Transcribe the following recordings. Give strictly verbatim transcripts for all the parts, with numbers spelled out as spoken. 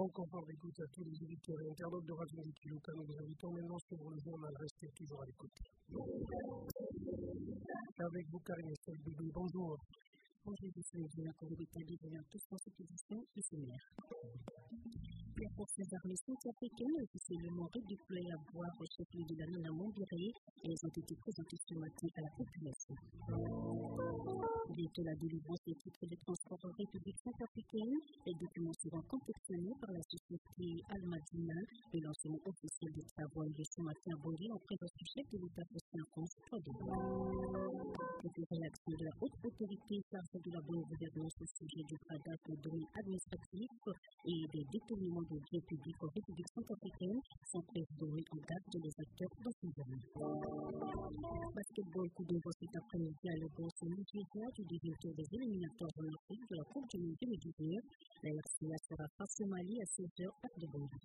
Bonjour, confort d'écoute à tous les auditeurs et internautes de Radio Kilouka. Nous vous invitons maintenant sur le journal. Restez toujours à l'écoute. Avec vous, Karine Bébé. Bonjour. Bonjour, je suis de la communauté bienvenue tous dans cette édition et séminaire. Les forces armées centrafricaines officiellement redéployées à boire au chef-lieu de la Nana Mombéré et elles ont été présentées ce matin à la population. Bientôt la délivrance des titres de transport en République centrafricaine, les documents seront confectionnés par la société Al-Madina. Le lancement officiel des travaux a eu ce matin à Bangui en présence du chef de l'État Faustin Archange Touadéra. Les réactions de la haute autorité chargée de la bonne gouvernance au sujet du bradage de données administratives et des détournements de biens publics en République centrafricaine sont présidés en garde les acteurs dans ce domaine. Basketball, coup d'envoi cet après-midi à Lagos au Nigeria du deuxième tour des éliminatoires en Afrique de la Coupe du Monde deux mille dix-neuf. La R C A sera face au Mali à seize heures à Debondi.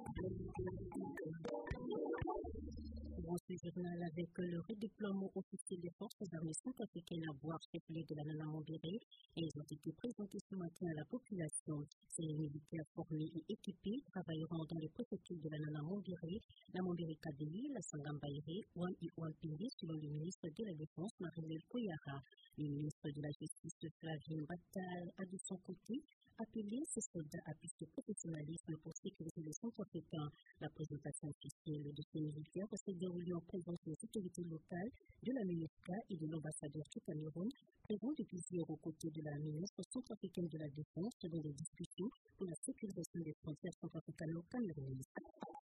Pour ce journal avec le redéploiement officiel des forces armées centrafricaines à boire chef-lieu de la Nana Mombéré et ils ont été présentés ce matin à la population. Ces militaires formés et équipés travailleront dans les préfectures de la Nana Mombéré, la Mombéré Kadeli, la Sangambaïré, Ouam et Ouampiri selon le ministre de la Défense Marie-Lèle Koyara. Le ministre de la Justice Flavien Batal a de son côté appelé ces soldats à plus de professionnalisme pour sécuriser les Centrafricains. La présentation officielle de ces militaires s'est déroulée en présence des autorités locales, de la MINUSCA et de l'ambassadeur du Cameroun, présent depuis hier aux côtés de la ministre centrafricaine de la Défense dans des discussions pour la sécurisation des frontières centrafricaines camerounaises.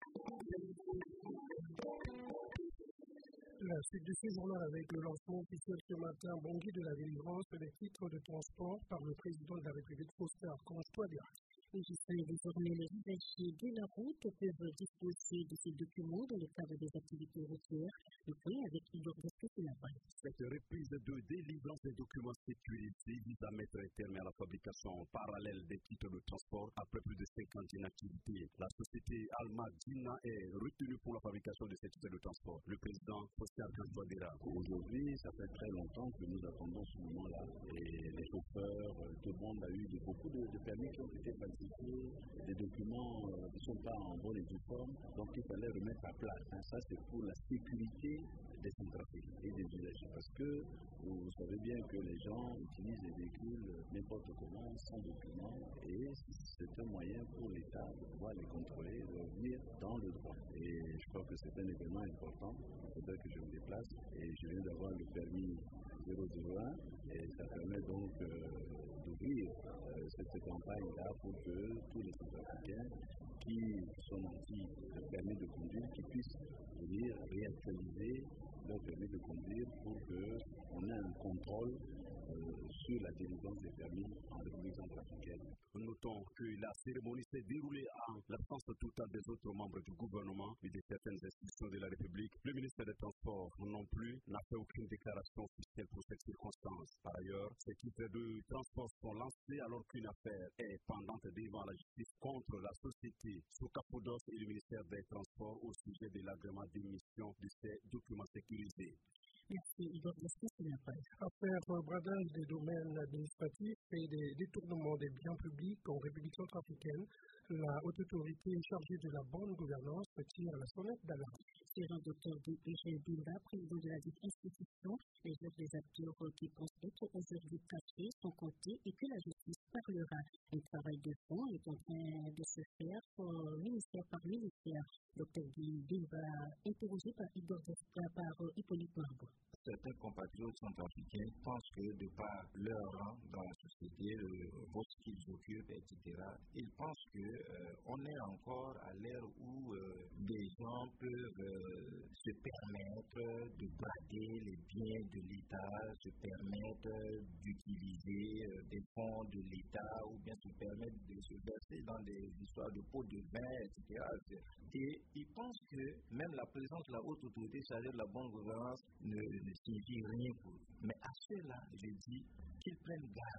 La suite de ce journal avec le lancement officiel ce matin à Bangui de la délivrance des titres de transport par le président de la République Faustin Archange Touadéra. Et jusqu'à désormais, les usagers de la route peuvent disposer de ces documents dans le cadre des activités routières. Le point avec Igor Gasquet-Naval. Cette reprise de délivrance des documents sécurisés vise à mettre un terme à la fabrication parallèle des titres de transport après plus de cinquante ans d'activité. La société Al-Madina est retenue pour la fabrication de ces titres de transport. Le président Faustin Archange Touadéra. Aujourd'hui, ça fait très longtemps que nous attendons ce moment-là. Et les chauffeurs, tout le monde a eu de, beaucoup de, de permis qui ont été falsifiés, des documents euh, qui ne sont pas en bonne et due forme, donc il fallait remettre à plat. Hein, ça, c'est pour la sécurité des Centrafricains et des usagers. Parce que vous savez bien que les gens utilisent les véhicules n'importe comment, sans documents, et c'est un moyen pour l'État de pouvoir les contrôler, de revenir dans le droit. Et je crois que c'est un événement important. Il faudrait que je me déplace. Et je viens d'avoir le permis zéro zéro un, et ça permet donc euh, d'ouvrir euh, cette campagne-là pour que tous les Centrafricains qui sont nantis le permis de conduire, qui puissent venir réactualiser leur permis de conduire pour qu'on ait un contrôle euh, sur la délivrance des permis en République centrafricaine. Notons que la cérémonie s'est déroulée en l'absence totale des autres membres du gouvernement et de certaines institutions de la République. Le ministère des Transports non plus n'a fait aucune déclaration officielle pour cette circonstance. Par ailleurs, ces titres de transport sont lancés alors qu'une affaire est pendante devant la justice contre la société Socapodos et le ministère des Transports au sujet de l'agrément d'émission de ces documents sécurisés. Merci Igor Gasquet-Naval. Affaire bradage des domaines administratifs et des détournements des biens publics en République centrafricaine, la haute autorité chargée de la bonne gouvernance tire la sonnette d'alarme. Selon docteur Eugène Bimba, président de la institution, les œuvres des acteurs qui pensent être aujourd'hui cachés sont comptés et que la justice parlera. Un travail de fond est en train de se faire ministère par ministère. docteur Bimba, interrogé par Igor Gasquet, par Hippolyte Margot. Certains compatriotes centrafricains pensent que de par leur rang dans la société, le poste qu'ils occupent, et cetera, ils pensent qu'on euh, est encore à l'ère où euh, des gens peuvent euh, se permettre de brader les biens de l'État, se permettre d'utiliser euh, des fonds de l'État ou bien se permettre de se verser dans des histoires de pots de vin, et cetera. Et ils pensent que même la présence de la haute autorité chargée de la bonne gouvernance ne, ne signifie rien pour eux. Mais à ceux-là, je dis qu'ils prennent garde.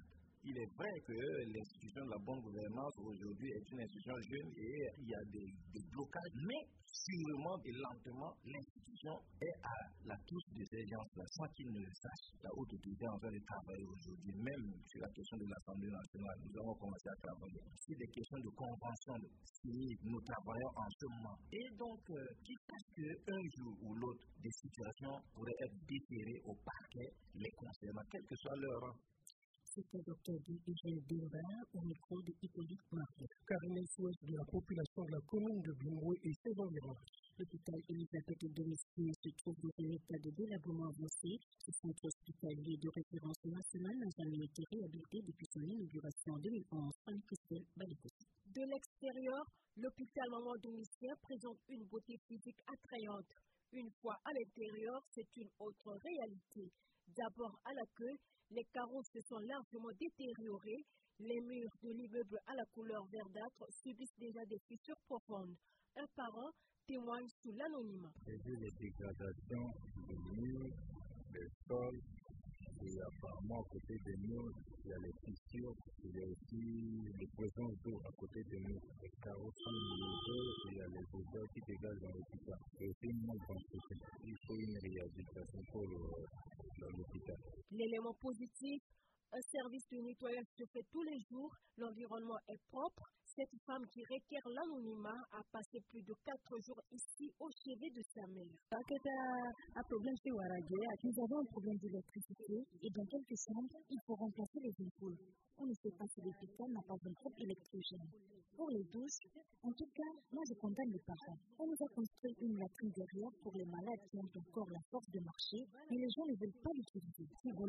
Il est vrai que l'institution de la bonne gouvernance aujourd'hui est une institution jeune et il y a des, des blocages, mais sûrement et lentement, l'institution est à la touche de ces gens-là, sans qu'ils ne le sachent. La haute autorité est en train de travailler aujourd'hui, même sur la question de l'Assemblée nationale. Nous avons commencé à travailler sur des questions de convention, si nous travaillons en ce moment. Et donc, euh, qui sache qu'un jour ou l'autre, des situations pourraient être déférées au parquet les concernant, quel que soit leur rang. C'était Docteur Eugène Bimba au micro de Hippolyte Marie. Karine souhaite de la population de la commune de Bimbwe et ses environs. L'hôpital Elisabeth de Domicile se trouve dans un état de délabrement avancé. Ce centre hospitalier de référence nationale n'a jamais été réhabilité depuis son inauguration en deux mille onze par Christelle Balikossi. De l'extérieur, l'hôpital Maman Domicile présente une beauté physique attrayante. Une fois à l'intérieur, c'est une autre réalité. D'abord à l'accueil, les carreaux se sont largement détériorés. Les murs de l'immeuble à la couleur verdâtre subissent déjà des fissures profondes. Un parent témoigne sous l'anonymat. J'ai vu les dégradations des murs, des sols, et apparemment à côté des murs, il y a les fissures, il y a aussi les présence d'eau à côté des murs. Les carreaux sont légers, il y a les odeurs qui dégagent dans l'hôpital. C'est aussi une manque d'entretien. Il faut une réhabilitation pour l'hôpital. L'élément positif, un service de nettoyage se fait tous les jours, l'environnement est propre. Cette femme qui requiert l'anonymat a passé plus de quatre jours ici au chevet de sa mère. Un problème chez Ouaragé, nous avons un problème d'électricité et dans quelques chambres, il faut remplacer les ampoules. On ne sait pas si l'hôpital n'a pas un groupe électrogène. Pour les douches, en tout cas, moi je condamne les parents. On nous a construit une latrine derrière pour les malades qui ont encore la force de marcher, mais les gens ne veulent pas l'utiliser.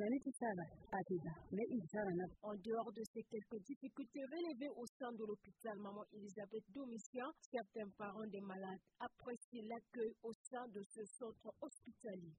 En dehors de ces quelques difficultés relevées au sein de l'hôpital Maman Elisabeth Domicile, certains parents des malades apprécient l'accueil au sein de ce centre hospitalier.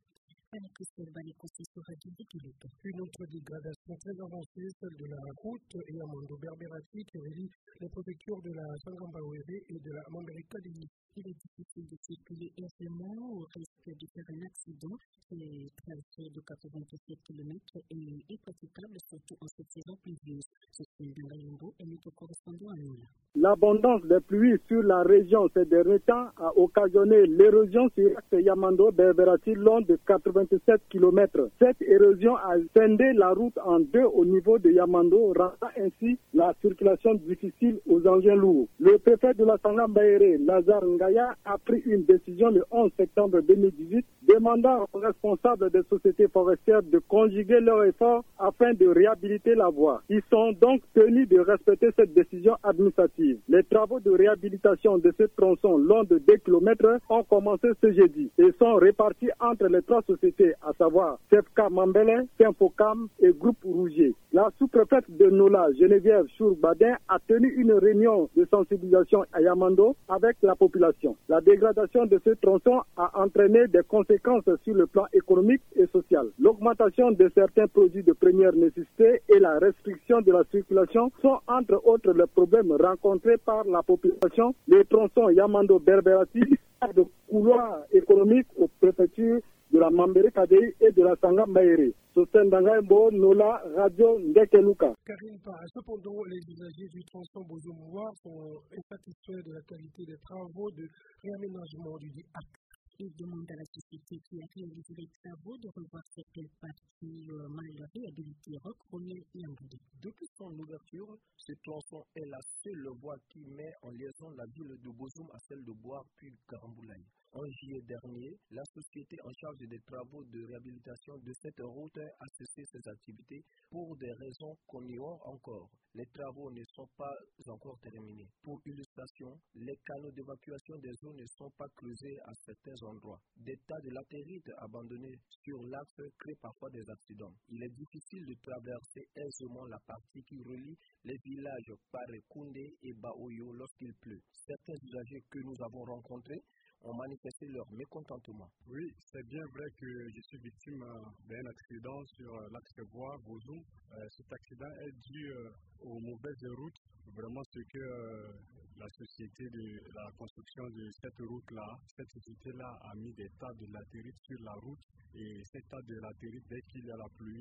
Une autre dégradation très avancée, celle de la route Yamando-Berberati qui relie les préfectures de la Sangamba-Ouéré et de la Mambérika-Dili. Il est difficile de circuler aisément au risque de faire un accident. Le trajet de quatre-vingt-sept kilomètres est impraticable, surtout en cette saison pluvieuse. Ce sont dans Yamando et notre correspondant à nous. L'abondance des pluies sur la région ces derniers temps a occasionné l'érosion sur l'axe Yamando-Berberati long de quatre-vingt-sept kilomètres. Cette érosion a scindé la route en deux au niveau de Yamando, rendant ainsi la circulation difficile aux engins lourds. Le préfet de la Sangamba-Ouéré, Lazare Ngaya, a pris une décision le onze septembre deux mille dix-huit demandant aux responsables des sociétés forestières de conjuguer leurs efforts afin de réhabiliter la voie. Ils sont donc tenus de respecter cette décision administrative. Les travaux de réhabilitation de ce tronçon long de deux kilomètres ont commencé ce jeudi et sont répartis entre les trois sociétés, à savoir C F K Mambélé, Sympocam et Groupe Rougier. La sous-préfète de Nola, Geneviève Chour-Badin, a tenu une réunion de sensibilisation à Yamando avec la population. La dégradation de ce tronçon a entraîné des conséquences sur le plan économique et social. L'augmentation de certains produits de première nécessité et la restriction de la circulation sont entre autres les problèmes rencontrés par la population. Les tronçons Yamando-Berberati de couloirs économiques aux préfectures de la Mambérika-Dili et de la Sangamba-Ouéré. Sosten Dangaïmbo, Nola, Radio Ndekeluka. Karine, cependant, les usagers du tronçon Bozo-Mouar sont insatisfaits de la qualité des travaux de réaménagement du dit acte. Il demande à la société qui a réalisé les travaux de revoir certaines parties euh, mal réhabilitées, recromier et engoudées. Depuis son ouverture, ce tronçon est la seule voie qui met en liaison la ville de Bozoum à celle de Boar puis Karamboulaye. En juillet dernier, la société en charge des travaux de réhabilitation de cette route a cessé ses activités pour des raisons qu'on ignore encore. Les travaux ne sont pas encore terminés. Pour illustration, les canaux d'évacuation des eaux ne sont pas creusés à certains endroits. Des tas de latérites abandonnés sur l'axe créent parfois des accidents. Il est difficile de traverser aisément la partie qui relie les villages Parekoundé et Baoyo lorsqu'il pleut. Certains usagers que nous avons rencontrés ont manifesté leur mécontentement. Oui, c'est bien vrai que je suis victime d'un accident sur l'axe Bois-Bozoum. Euh, cet accident est dû euh, aux mauvaises routes. Vraiment ce que euh, la société de la construction de cette route-là, cette société-là a mis des tas de latérites sur la route et ces tas de latérites, dès qu'il y a la pluie,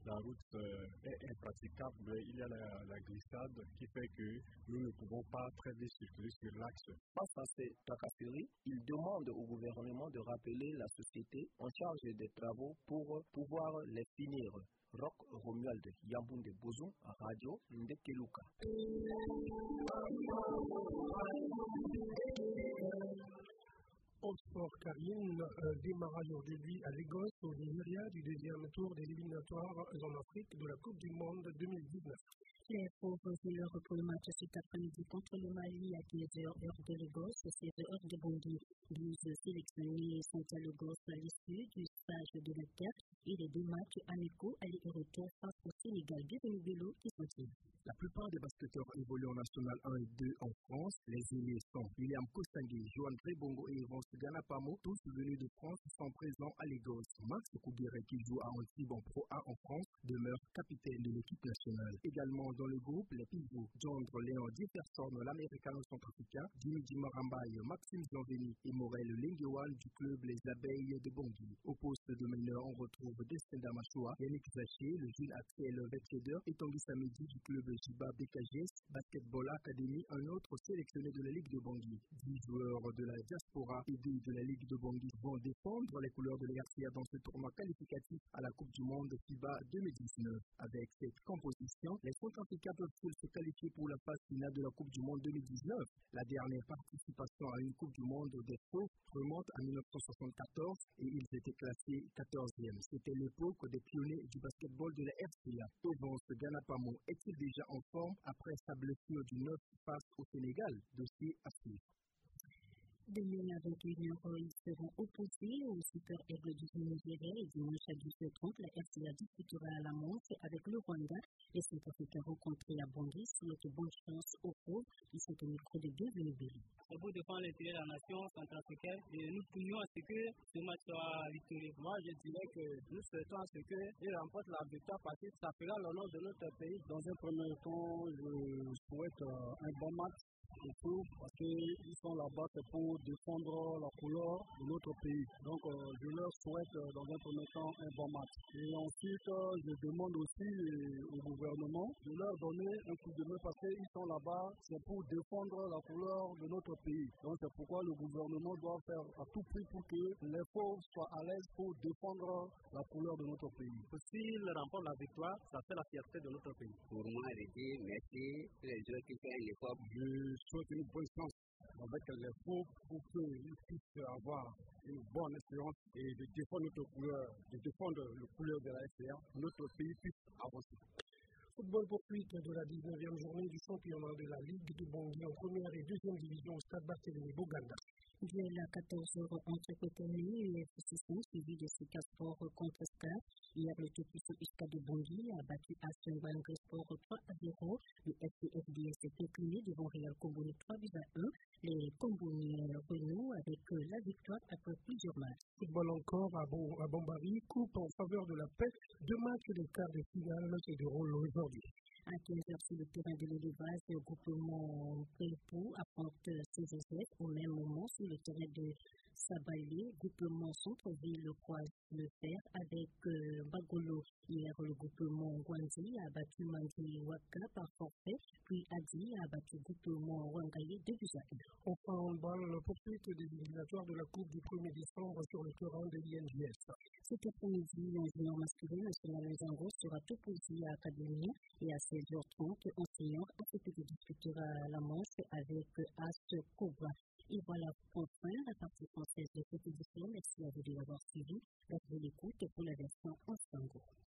la route euh, est impraticable. Il y a la, la glissade qui fait que nous ne pouvons pas très bien circuler sur l'axe. Face à ces tracasseries, il demande au gouvernement de rappeler la société en charge des travaux pour pouvoir les finir. Rock Romuald Yambunde Bozoum, Radio Ndekeluka. Au sport, Karine, euh, démarrage aujourd'hui à Lagos, au Nigeria, du deuxième tour des éliminatoires en Afrique de la Coupe du Monde deux mille dix-neuf. Les pauvres joueurs pour le match cet après-midi contre le Mali à quinze heures heure de Lagos, seize heures de Bangui. douze sélectionnés sont à Lagos à l'issue du stage de la terre et les deux matchs amicaux aller et retour face au Sénégal. Bienvenue Bello qui sont-ils? La plupart des basketteurs évoluent en National un et deux en France. Les aînés sont William Kostangui, Johan Bongo et Evans Ganapamo, tous venus de France, sont présents à Lagos. Max Kougere, qui joue à Antibes en Pro un en France, demeure capitaine de l'équipe nationale. Également dans le groupe, les pivots Jandre Léon Jefferson, l'américano-centrafricain, Jimmy Dimarambaye, Maxime Zanveni et Morel Lengewan du club Les Abeilles de Bangui. Au poste de meneur, on retrouve Destin Damachua, Yannick Zaché, le jeune Axel Vetcheder et Tanguy Samedi du club Jiba B K G S Basketball Academy, un autre sélectionné de la Ligue de Bangui. dix joueurs de la diaspora et deux de la Ligue de Bangui vont défendre les couleurs de l'R C A dans ce tournoi qualificatif à la Coupe du Monde FIBA deux mille dix-neuf. Avec cette composition, les Centrafricains peuvent-ils se qualifier pour la phase finale de la Coupe du Monde deux mille dix-neuf? La dernière participation à une Coupe du Monde des Faux remonte à mille neuf cent soixante-quatorze et ils étaient classés quatorzième. C'était l'époque des pionniers du basketball de la R C A. Evans Ganapamo est-il déjà en forme après sa blessure du neuf face au Sénégal? Dossier à suivre. Demain à vingt et une heures, ils seront opposés au Super Aigle du Nigeria et dimanche à douze heures trente, la R C A discutera à la Manche avec le Rwanda. Les Centrafricains rencontrés à Bangui souhaitent bonne chance aux pauvres. Ils sont au micro de Bienvenue Bello. C'est pour défendre l'intérêt de la nation centrafricaine et nous prions à ce que ce match soit victorieux. Moi, je dirais que nous souhaitons à ce qu'ils remportent la victoire parce que ça fera l'honneur de notre pays. Dans un premier temps, je souhaite un bon match. Surtout parce qu'ils sont là-bas pour défendre la couleur de notre pays. Donc euh, je leur souhaite euh, dans un premier temps un bon match. Et ensuite, euh, je demande aussi euh, au gouvernement de leur donner un coup de main parce qu'ils sont là-bas, c'est pour défendre la couleur de notre pays. Donc c'est pourquoi le gouvernement doit faire à tout prix pour que les pauvres soient à l'aise pour défendre la couleur de notre pays. S'ils remportent la victoire, ça fait la fierté de notre pays. Pour moi, je dis merci les gens qui font l'effort. Je souhaite une bonne chance avec les pauvres pour qu'ils puissent avoir une bonne expérience et de défendre notre couleur, de défendre le couleur de la R C A, notre pays puisse avancer. Football poursuite de la dix-neuvième journée du championnat de la Ligue de Bangui en première et deuxième division au stade Barthélémy Boganda. Duel à quatorze heures entre Cotonou et F C cinq suivi de Sika Sport contre Scar. Hier, le tout-puissant U S C A de Bangui a battu Aston Bangui Sport trois à zéro. Le F C F D S est incliné devant Real Comboni trois buts à un. Les Comboniens renouent avec la victoire après plusieurs matchs. Football encore à, bon, à Bombari, coupe en faveur de la paix. Deux matchs des quarts de finale se déroulent aujourd'hui. À quinze heures sur le terrain de l'élevage, le groupement Prépo affronte C G S. Au même moment, sur le terrain de Sabalé, groupement Centre-Ville croise le fer avec euh, Bagolo. Hier, le groupement Gwanzi a battu Mandi Waka par forfait, puis Adi a battu le groupement Wangaye deux buts à un. Enfin, en balle, la poursuite des éliminatoires de la Coupe du premier décembre sur le terrain de l'I N J S. Cet après-midi, un junior masculin national Zango sera opposé à Académie et à seize heures trente, un senior A C P qui disputera la manche avec As Cobra. Et voilà enfin la partie française de cette édition. Merci à vous de l'avoir suivi. Gardez l'écoute pour la version en Zango.